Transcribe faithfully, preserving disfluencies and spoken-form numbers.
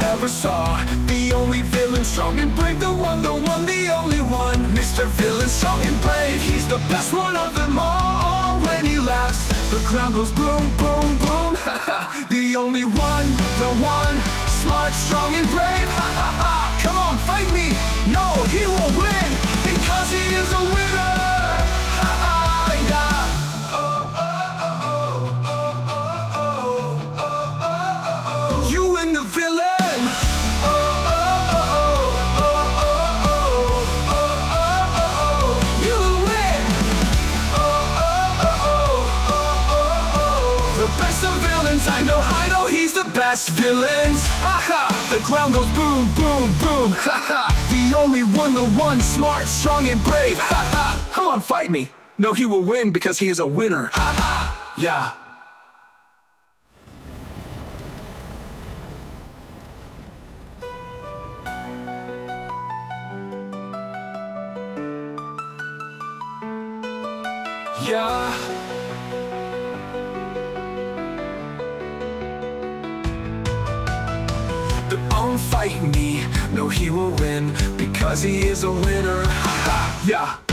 ever saw. The only villain, strong and brave, the one, the one, the only one. Mister Villain, strong and brave, he's the best one of them all. When he laughs, the ground goes boom, boom, boom. The only one, the one, smart, strong and brave. Come on, fight me. No, he will win because he is a winner. You and the villain. You win. The best of villains, I know, I know he's the best villains. Aha! The ground goes boom, boom, boom. Haha! The only one, the one, smart, strong, and brave. Haha! Come on, fight me. No, he will win because he is a winner. Haha! Yeah. Yeah. Don't fight me, no, he will win because he is a winner. Ha ha, yeah.